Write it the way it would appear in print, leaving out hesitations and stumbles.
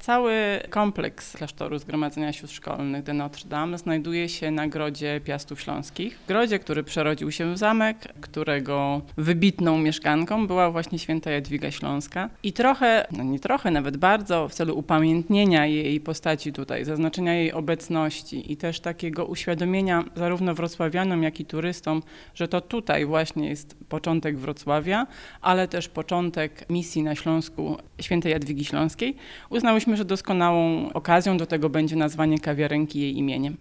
Cały kompleks klasztoru Zgromadzenia Sióstr Szkolnych de Notre Dame znajduje się na Grodzie Piastów Śląskich. Grodzie, który przerodził się w zamek, którego wybitną mieszkanką była właśnie święta Jadwiga Śląska. I trochę, nie trochę, nawet bardzo, w celu upamiętnienia jej postaci tutaj, zaznaczenia jej obecności i też takiego uświadomienia zarówno wrocławianom, jak i turystom, że to tutaj właśnie jest początek Wrocławia, ale też początek misji na Śląsku świętej Jadwigi Śląskiej, uznałyśmy, że doskonałą okazją do tego będzie nazwanie kawiarenki jej imieniem.